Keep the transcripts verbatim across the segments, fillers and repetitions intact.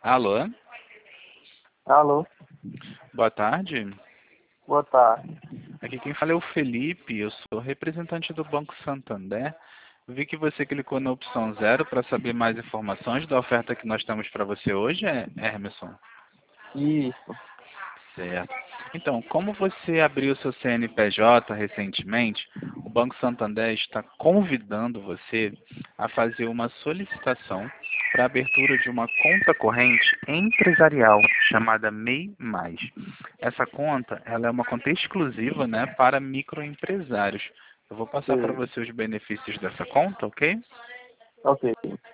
Alô? Alô, Boa tarde. boa tarde. Aqui quem fala é o Felipe, eu sou representante do Banco Santander. Vi que você clicou na opção zero para saber mais informações da oferta que nós temos para você hoje, é, Hermeson? Isso. Certo. Então, como você abriu seu C N P J recentemente, o Banco Santander está convidando você a fazer uma solicitação para a abertura de uma conta corrente empresarial chamada MEI Mais. Essa conta, ela é uma conta exclusiva, né, para microempresários. Eu vou passar para Sei. você os benefícios dessa conta, ok? Ok.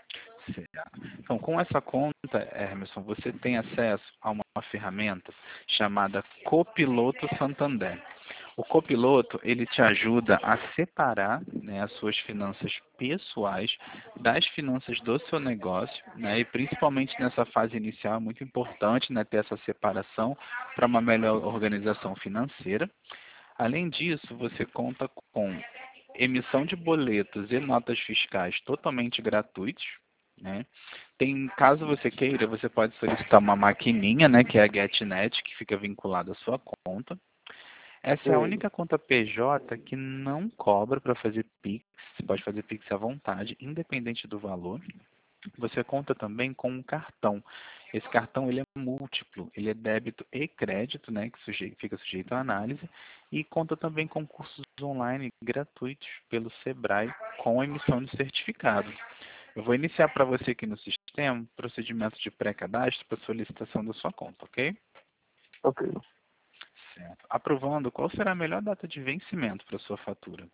Certo. Então, com essa conta, Emerson, você tem acesso a uma ferramenta chamada Copiloto Santander. O copiloto, ele te ajuda a separar, né, as suas finanças pessoais das finanças do seu negócio, né, e principalmente nessa fase inicial é muito importante, né, ter essa separação para uma melhor organização financeira. Além disso, você conta com emissão de boletos e notas fiscais totalmente gratuitos, né? Tem, caso você queira, você pode solicitar uma maquininha, né, que é a GetNet, que fica vinculada à sua conta. Essa é a Sei. única conta P J que não cobra para fazer Pix. Você pode fazer Pix à vontade, independente do valor. Você conta também com um cartão. Esse cartão ele é múltiplo, ele é débito e crédito, né, que suje fica sujeito à análise, e conta também com cursos online gratuitos pelo Sebrae com emissão de certificado. Eu vou iniciar para você aqui no sistema o procedimento de pré-cadastro para solicitação da sua conta, ok? Ok. Certo. Aprovando, qual será a melhor data de vencimento para sua fatura?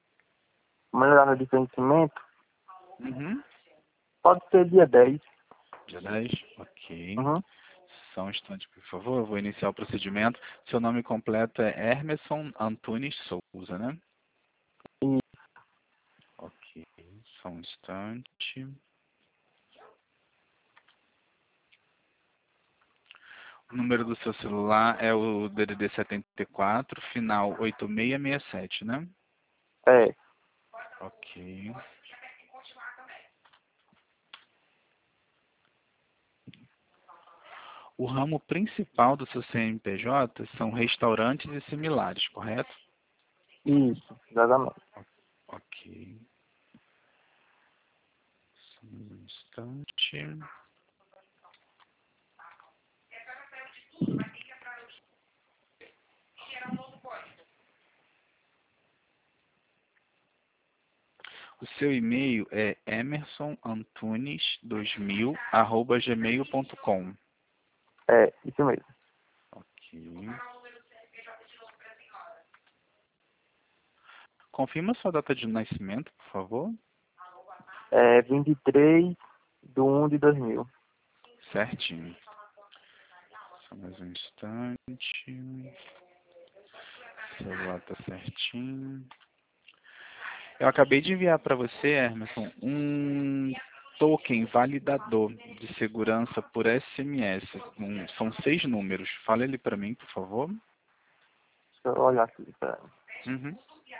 Melhorar no de vencimento Uhum. pode ser dia dez. Dia dez? Ok. Uhum. Só um instante, por favor. Eu vou iniciar o procedimento. Seu nome completo é Hermeson Antunes Souza, né? E Ok. Só um instante. O número do seu celular é o D D D setenta e quatro, final oito seis seis sete, né? é Ok. O ramo principal do seu C N P J são restaurantes e similares, correto? isso, exatamente. Ok. Só um instante. O seu e-mail é emersonantunes dois mil arroba gmail ponto com. É, isso mesmo. Ok. Confirma sua data de nascimento, por favor. É vinte e três de um de dois mil. Certinho. Só mais um instante. O celular tá certinho. Eu acabei de enviar para você, Emerson, um token validador de segurança por S M S. Um, são seis números. Fala ele para mim, por favor. Deixa eu olhar aqui. Pera. Uhum.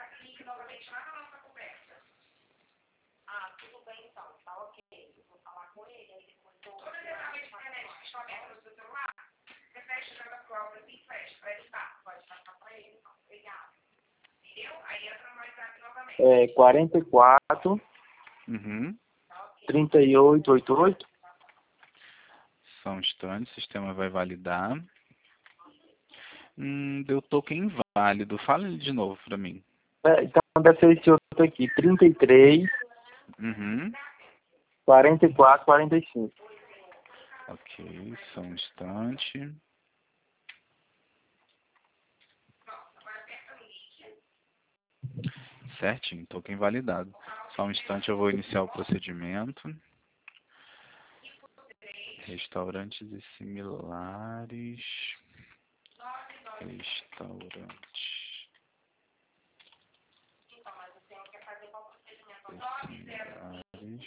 É quarenta e quatro, Uhum. trinta e oito, oitenta e oito. Só um instante, o sistema vai validar. Hum, deu token inválido. Fala ele de novo para mim. É, então deve ser esse outro aqui. trinta e três, Uhum. quarenta e quatro, quarenta e cinco. Ok, só um instante. Certinho, token validado. Só um instante, eu vou iniciar o procedimento. Restaurantes e similares. Restaurantes e similares.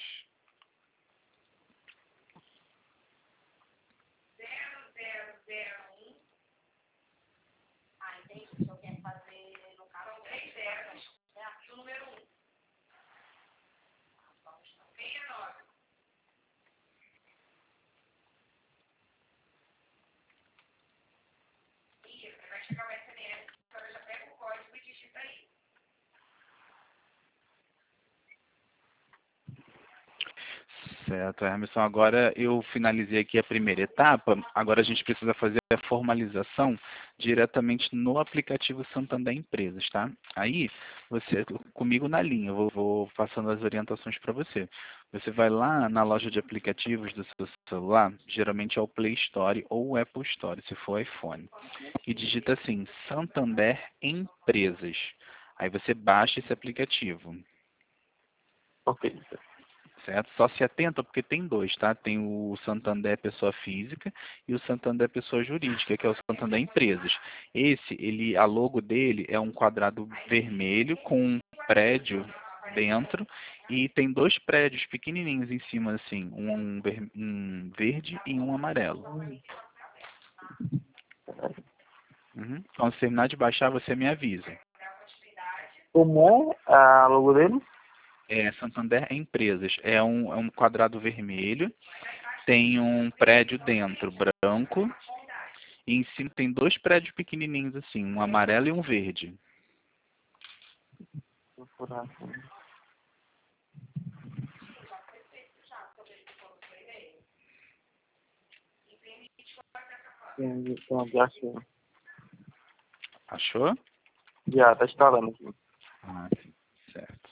Certo, Emerson. Agora eu finalizei aqui a primeira etapa. Agora a gente precisa fazer a formalização diretamente no aplicativo Santander Empresas, tá? Aí, você, comigo na linha, eu vou, vou passando as orientações para você. Você vai lá na loja de aplicativos do seu celular, geralmente é o Play Store ou o Apple Store, se for iPhone, e digita assim, Santander Empresas. Aí você baixa esse aplicativo. Ok. Certo? Só se atenta porque tem dois, tá? Tem o Santander Pessoa Física e o Santander Pessoa Jurídica, que é o Santander Empresas. Esse, ele, a logo dele é um quadrado vermelho com um prédio dentro e tem dois prédios pequenininhos em cima, assim, um, ver, um verde e um amarelo. Uhum. Quando você terminar de baixar, você me avisa. Como é a logo dele? É, Santander Empresas. É um, é um quadrado vermelho, tem um prédio dentro, branco, e em cima tem dois prédios pequenininhos assim, um amarelo e um verde. Vou procurar aqui. Sim, então, já achei. Achou? Já, tá instalando aqui. Ah, sim. Certo.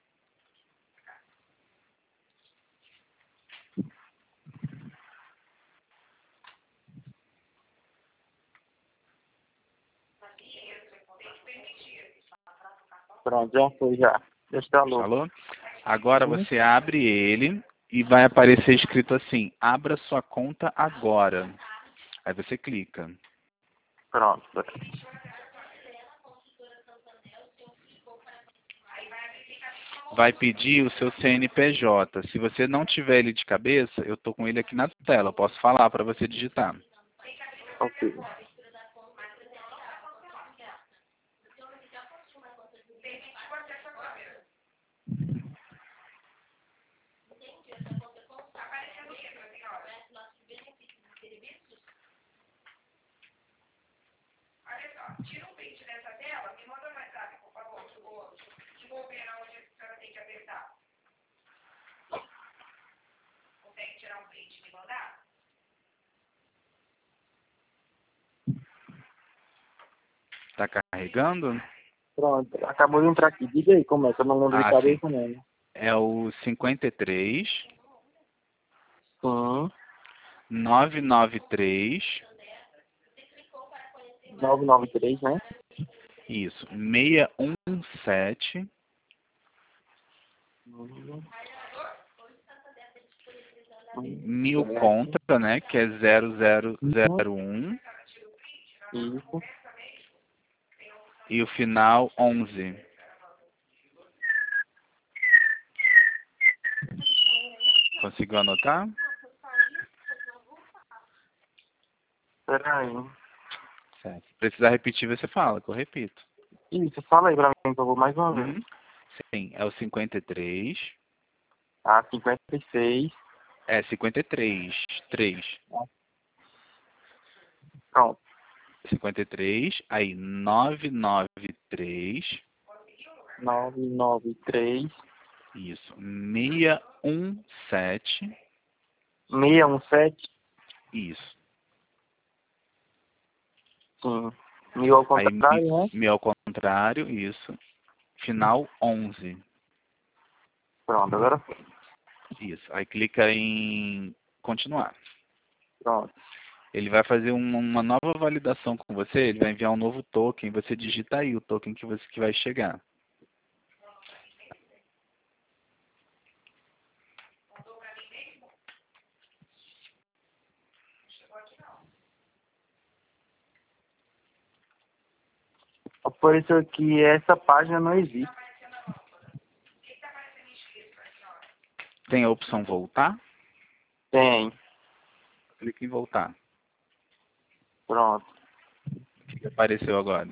Pronto, já foi, já. Já instalou. Falou? Agora Uhum. você abre ele e vai aparecer escrito assim, abra sua conta agora. Aí você clica. Pronto. Vai pedir o seu C N P J. Se você não tiver ele de cabeça, eu estou com ele aqui na tela. Eu posso falar para você digitar. Ok. Está carregando? Pronto. Acabou de entrar aqui. Diga aí como é, que eu não lembro de Ah, sim. cabeça mesmo. É o cinquenta e três, Sim. novecentos e noventa e três, nove nove três, né? isso, seiscentos e dezessete, Uhum. mil conta, né, que é zero zero Uhum. zero um, Isso. e o final onze. Conseguiu anotar? Peraí. Certo. Se precisar repetir, você fala, que eu repito. Isso, fala aí pra mim, por favor, mais uma vez. Uhum. Sim, é o cinquenta e três, Ah, cinquenta e seis. é cinquenta e três, três, Pronto. cinquenta e três, aí novecentos e noventa e três, nove nove três. isso, seiscentos e dezessete, seis um sete. isso. Sim. Mil ao Aí mi- contrário, né? mil ao contrário, isso. Final onze, Pronto, agora foi. isso. Aí clica em continuar. Pronto. Ele vai fazer um- uma nova validação com você, ele vai enviar um novo token, você digita aí o token que você que vai chegar. Apareceu aqui, essa página não existe. Tem a opção voltar, Tem. clica em voltar. Pronto. O que que apareceu agora?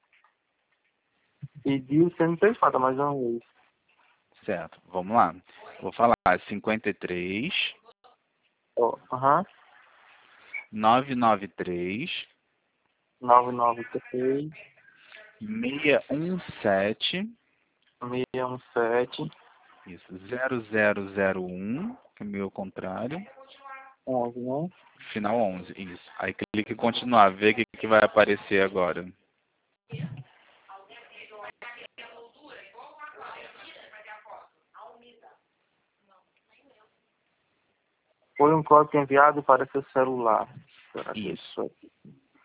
Pediu C N P J mais uma vez. Certo, vamos lá. Vou falar cinquenta e três, Ó, aham. novecentos e noventa e três, nove nove três. seiscentos e dezessete, seis um sete. isso, zero zero zero um, Caminho ao contrário. onze, né? Final onze, isso. Aí clique em continuar, vê o que, que vai aparecer agora. Foi um código enviado para seu celular. Será que Isso. isso aqui?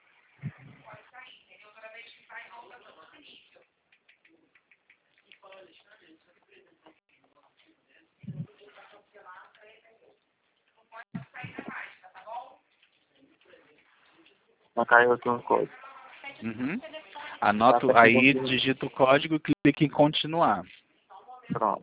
Não caiu aqui um código. Uhum. Anota Tá, aí, aqui, digita o código e clique em continuar. pronto.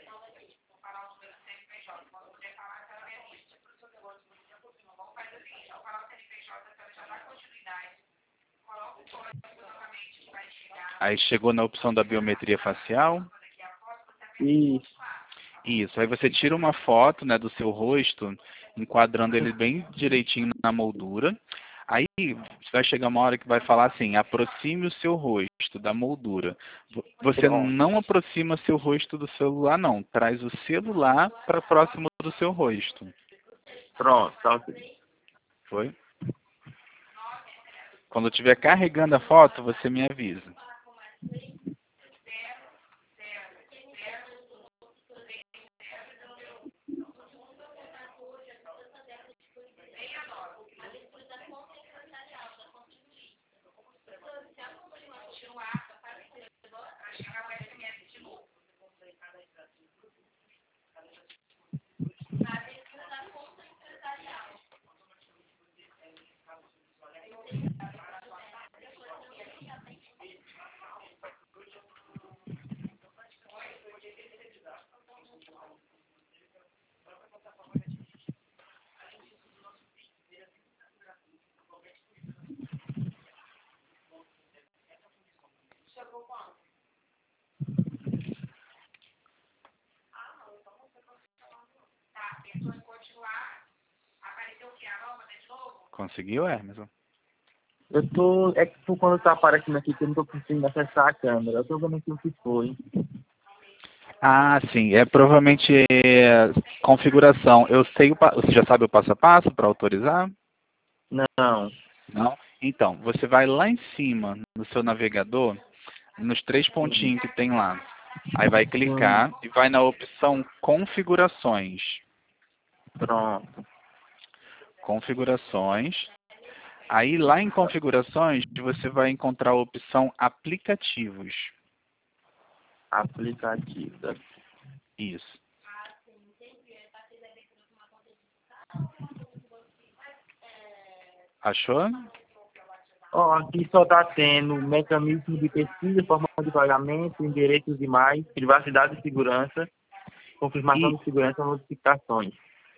Aí chegou na opção da biometria facial. Isso. Isso. Aí você tira uma foto, né, do seu rosto, enquadrando ele bem direitinho na moldura. Aí vai chegar uma hora que vai falar assim, aproxime o seu rosto da moldura. Você Pronto. não aproxima seu rosto do celular, não. Traz o celular para próximo do seu rosto. Pronto, tá ok. Foi? Quando eu estiver carregando a foto, você me avisa. Conseguiu, Hermes? Eu tô. É que tu, quando tá aparecendo aqui, que eu não tô conseguindo acessar a câmera. Eu tô vendo aqui o que foi. Ah, sim. É provavelmente é, configuração. Eu sei o pa- Você já sabe o passo a passo para autorizar? Não. Não? Então, você vai lá em cima no seu navegador, nos três Sim. pontinhos que tem lá. Aí vai Sim. clicar e vai na opção configurações. Pronto. Configurações. Aí lá em configurações, você vai encontrar a opção aplicativos. Aplicativo. Isso. Achou? Ó, aqui só tá tendo mecanismo de pesquisa, forma de pagamento, endereços demais, privacidade e segurança, confirmação E de segurança e notificações.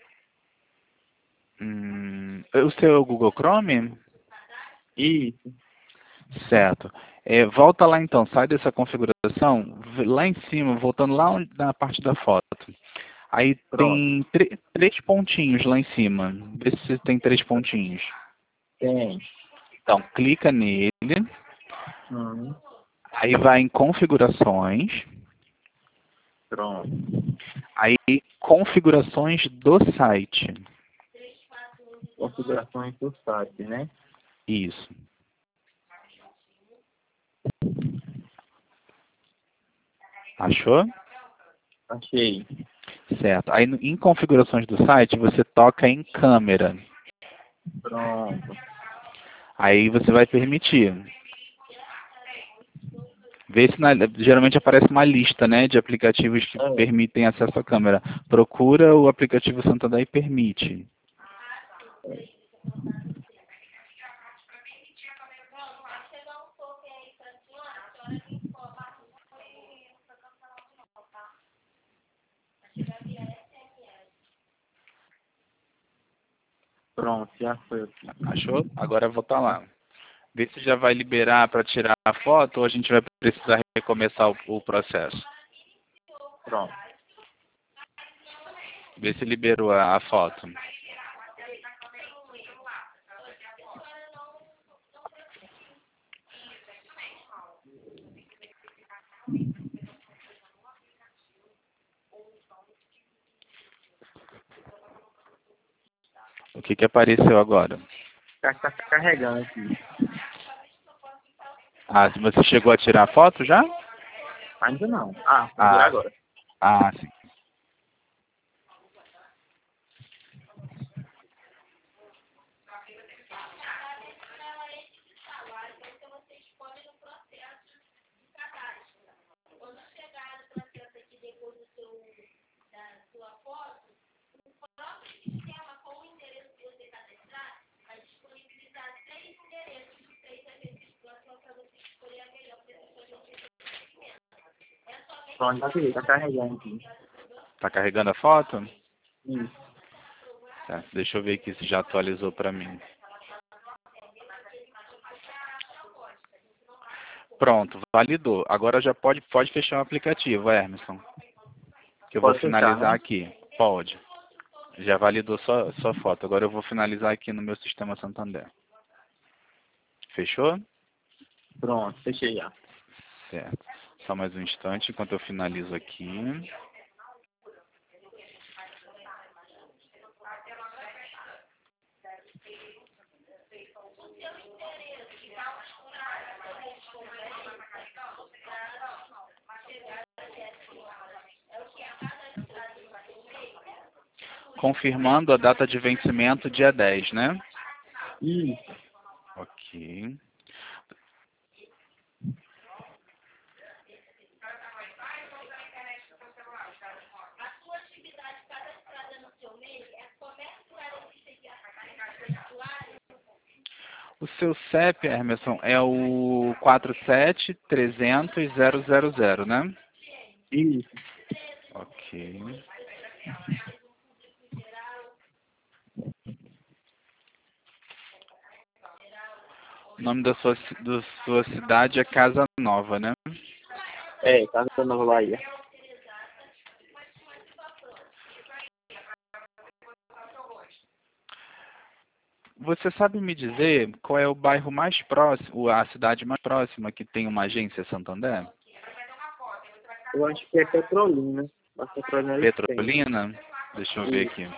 hum, o seu Google Chrome? Isso. Certo. É, volta lá então, sai dessa configuração, vê lá em cima, voltando lá onde- na parte da foto. Aí Pronto. tem tre- três pontinhos lá em cima. Vê se tem três pontinhos. Tem. Então, clica nele, Hum. aí vai em configurações, Pronto. aí configurações do site. Configurações do site, né? Isso. Achou? Achei. Certo. Aí no- em configurações do site, você toca em câmera. Pronto. Aí você vai permitir. Vê se na- geralmente aparece uma lista, né, de aplicativos que É. permitem acesso à câmera. Procura o aplicativo Santander e permite. Pronto, já foi aqui. Achou? Agora volta lá. Vê se já vai liberar para tirar a foto ou a gente vai precisar recomeçar o, o processo. Pronto. Vê se liberou a, a foto. O que que apareceu agora? Tá, tá carregando aqui. Ah, você chegou a tirar a foto já? Ainda não. Ah, vou Ah, tirar agora. ah, sim. Pronto, tá aqui, tá carregando aqui. Tá carregando a foto? Isso. Tá, deixa eu ver aqui se já atualizou para mim. Pronto, validou. Agora já pode, pode fechar o aplicativo, Emerson. Que eu vou Pode fechar, finalizar né? aqui. Pode. Já validou sua, sua foto. Agora eu vou finalizar aqui no meu sistema Santander. Fechou? Pronto, fechei já. Certo. Só mais um instante enquanto eu finalizo aqui. Confirmando a data de vencimento, dia dez, né? Isso. Ok. O seu C E P, Emerson, é o quatro sete trezentos zero zero zero, né? Isso. Ok. O nome da sua, ci- da sua cidade é Casa Nova, né? É, Casa da Nova Bahia. Você sabe me dizer qual é o bairro mais próximo, a cidade mais próxima que tem uma agência Santander? Eu acho que é Petrolina. A Petrolina eles têm. Petrolina? Deixa eu ver Isso. aqui.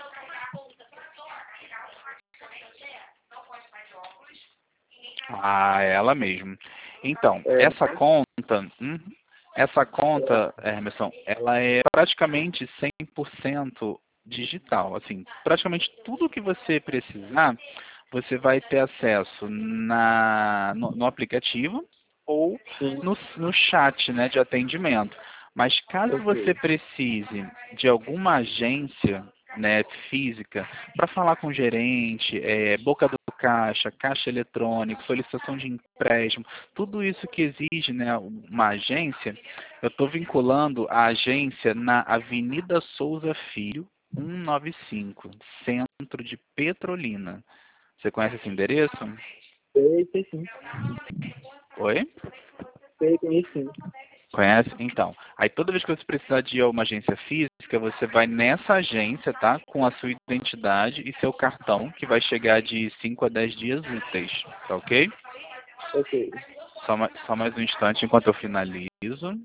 Ah, é ela mesmo. Então, É, essa conta, hum, essa conta, Emerson, ela é praticamente cem por cento digital. Assim, praticamente tudo que você precisar, você vai ter acesso na, no, no aplicativo ou sim. no, no chat, né, de atendimento. Mas caso você Ok. precise de alguma agência, né, física, para falar com o gerente, é, boca do caixa, caixa eletrônico, solicitação de empréstimo, tudo isso que exige, né, uma agência, eu estou vinculando a agência na Avenida Souza Filho, cento e noventa e cinco, centro de Petrolina. Você conhece esse endereço? Sei, sei sim. Oi? Sei, conheço sim. Conhece? Então, aí toda vez que você precisar de uma agência física, você vai nessa agência, tá? Com a sua identidade e seu cartão, que vai chegar de cinco a dez dias úteis, tá ok? Ok. Só, ma- só mais um instante enquanto eu finalizo.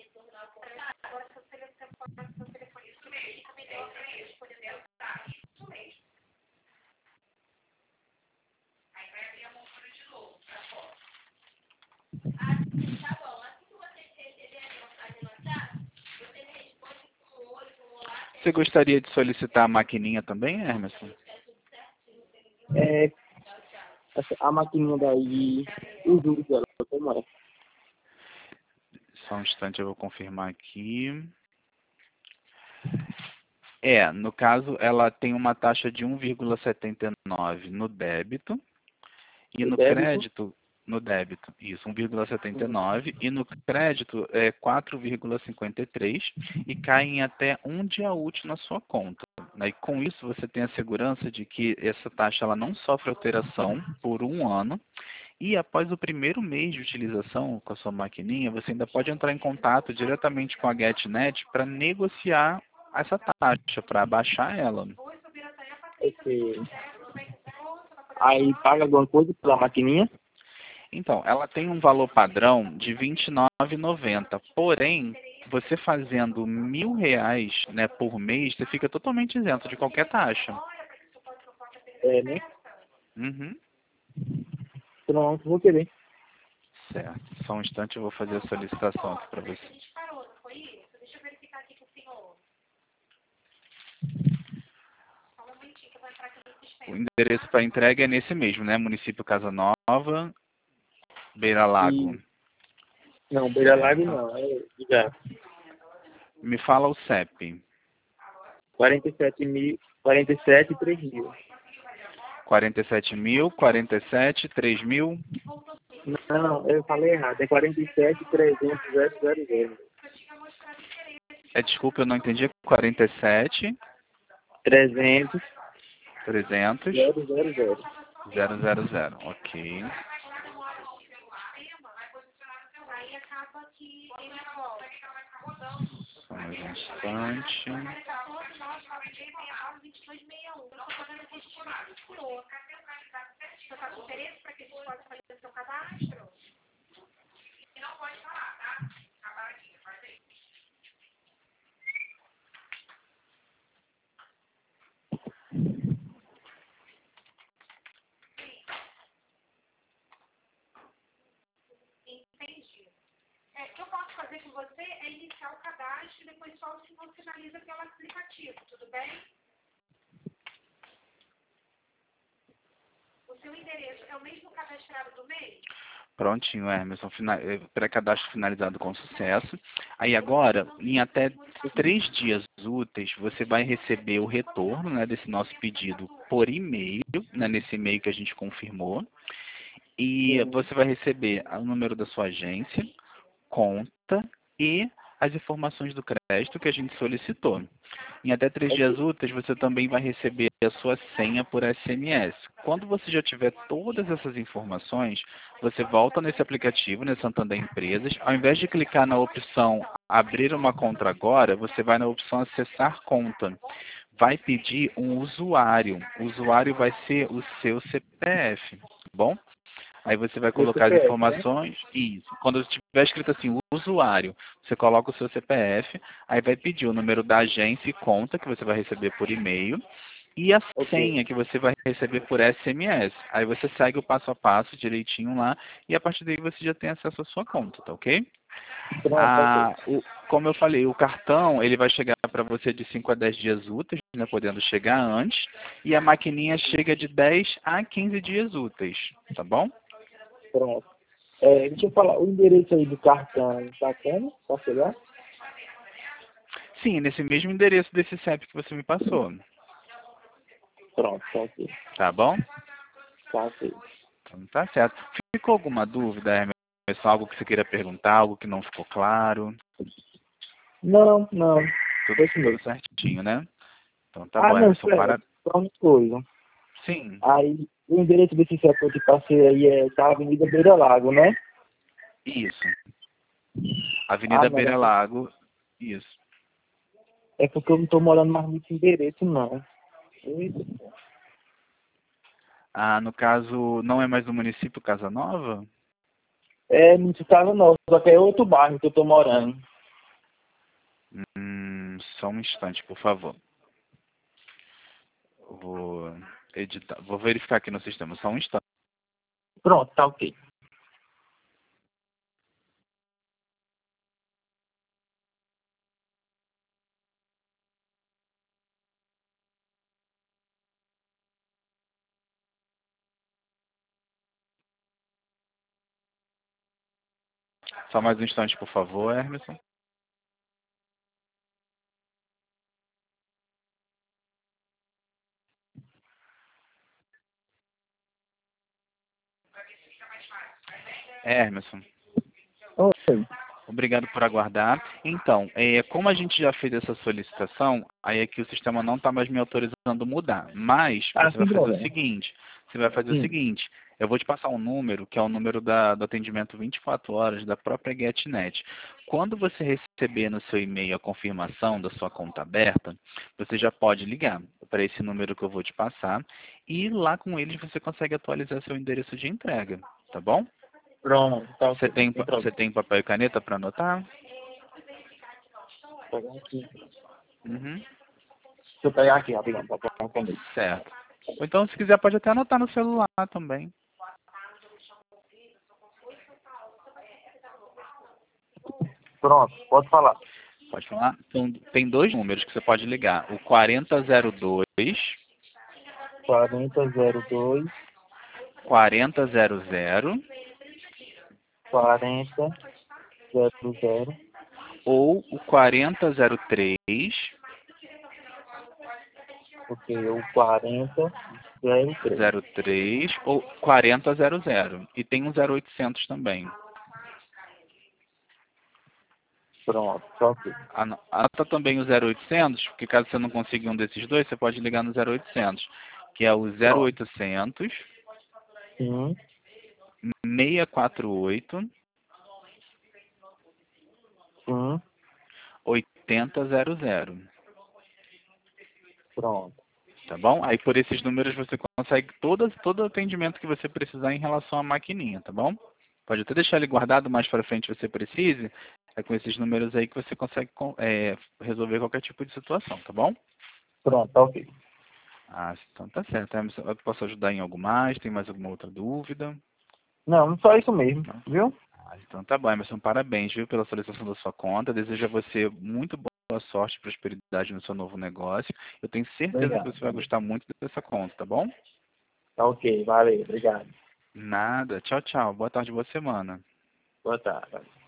Você gostaria de solicitar a maquininha também, Emerson? É, essa- a maquininha daí, os juros dela, como é? Só um instante, eu vou confirmar aqui. É, no caso, ela tem uma taxa de um vírgula setenta e nove no débito e O no débito? crédito, no débito, isso, um vírgula setenta e nove e no crédito é quatro vírgula cinquenta e três e cai em até um dia útil na sua conta, né? E com isso você tem a segurança de que essa taxa ela não sofre alteração por um ano e após o primeiro mês de utilização com a sua maquininha, você ainda pode entrar em contato diretamente com a GetNet para negociar essa taxa, para abaixar ela. Ok. Aí paga alguma coisa pela maquininha? Então, ela tem um valor padrão de vinte e nove reais e noventa centavos. Porém, você fazendo mil reais, né, por mês, você fica totalmente isento de qualquer taxa. É, né? Uhum. Pronto, vou querer. Certo. Só um instante, eu vou fazer a solicitação aqui para você. O endereço para entrega é nesse mesmo, né? Município Casa Nova, Beira Lago. E... Não, Beira Lago Certo. não. É, já. Me fala o C E P. quarenta e sete mil, quarenta e sete, três mil. quarenta e sete mil, quarenta e sete, três mil. Não, eu falei errado. É quarenta e sete, trezentos, zero zero zero. É, desculpa, eu não entendi. quarenta e sete, trezentos, trezentos, zero zero zero. zero zero zero. Ok. Só mais um instante. Prontinho, Emerson. Fina- eh, Pré-cadastro finalizado com sucesso. Aí agora, em até três dias úteis, você vai receber o retorno, né, desse nosso pedido por e-mail, né, nesse e-mail que a gente confirmou. E Sim. você vai receber o número da sua agência, conta e as informações do crédito que a gente solicitou. Em até três dias Ok. úteis, você também vai receber a sua senha por S M S. Quando você já tiver todas essas informações, você volta nesse aplicativo, no Santander Empresas. Ao invés de clicar na opção abrir uma conta agora, você vai na opção acessar conta. Vai pedir um usuário. O usuário vai ser o seu C P F, tá bom? Aí você vai Meu colocar as C P F, né? informações, isso. Quando tiver escrito assim, usuário, você coloca o seu C P F, aí vai pedir o número da agência e conta que você vai receber por e-mail e a Ok. senha que você vai receber por S M S. Aí você segue o passo a passo direitinho lá e a partir daí você já tem acesso à sua conta, tá ok? Pronto, ok. Ah, o, como eu falei, o cartão ele vai chegar para você de cinco a dez dias úteis, né, podendo chegar antes, e a maquininha chega de dez a quinze dias úteis, tá bom? Pronto. É, deixa eu falar, o endereço aí do cartão tá como? Pra chegar? Sim, nesse mesmo endereço desse C E P que você me passou. Pronto, tá ok. Tá bom? Tá ok. Então tá certo. Ficou alguma dúvida, Emerson? Algo que você queira perguntar, algo que não ficou claro? Não, não. Tudo, Foi isso tudo mesmo. certinho, né? Então tá Ah, bom, não, Emerson. espera. Para... Só uma coisa. Sim, Aí, o endereço desse setor de parceiro aí é tá Avenida Beira Lago, né? isso. Ah, Avenida não. Beira Lago. Isso. É porque eu não tô morando mais nesse endereço, não. Eita. Ah, no caso, não é mais do município Casa Nova? É, não se casa não, só que é outro bairro que eu tô morando. Hum, só um instante, por favor. Eu vou editar, vou verificar aqui no sistema, só um instante. Pronto, tá ok. Só mais um instante, por favor, Emerson. Emerson, Oi. obrigado por aguardar. Então, é, como a gente já fez essa solicitação, aí aqui o sistema não está mais me autorizando mudar. Mas Ah, você vai sem fazer o problema. seguinte, você vai fazer o Sim. seguinte, eu vou te passar um número, que é o número da, do atendimento vinte e quatro horas da própria GetNet. Quando você receber no seu e-mail a confirmação da sua conta aberta, você já pode ligar para esse número que eu vou te passar e lá com eles você consegue atualizar seu endereço de entrega, tá bom? Pronto, tá Você ok. tem, Sem você problema. tem papel e caneta para anotar? Vou pegar aqui. Uhum. Deixa eu pegar aqui, rapidão, pra pegar a caneta. Certo. Ou então, se quiser, pode até anotar no celular também. Pronto, pode falar. Pode falar? Então, tem dois números que você pode ligar. O quarenta zero dois, quarenta zero dois, quarenta zero zero quarenta zero zero, ou o quarenta zero três, ok, o quarenta zero três. zero três ou quarenta zero zero. E tem um zero oitocentos também. Pronto, ok. Ano- Anota também o zero oitocentos, porque caso você não consiga um desses dois, você pode ligar no zero oitocentos, que é o zero Pronto. oitocentos, Sim, seiscentos e quarenta e oito, sim, oitenta zero zero. pronto. Tá bom? Aí por esses números você consegue todo, todo o atendimento que você precisar em relação à maquininha, tá bom? Pode até deixar ele guardado mais para frente se você precise. É com esses números aí que você consegue é, resolver qualquer tipo de situação, tá bom? Pronto, tá ok. Ah, então tá certo. Emerson, eu posso ajudar em algo mais? Tem mais alguma outra dúvida? Não, só isso mesmo, Não? viu? Ah, então tá bom, Emerson. Parabéns, viu, pela solicitação da sua conta. Desejo a você muito boa sorte e prosperidade no seu novo negócio. Eu tenho certeza que Obrigado. você vai gostar muito dessa conta, tá bom? Tá ok, valeu, obrigado. Nada. Tchau, tchau. Boa tarde, boa semana. Boa tarde.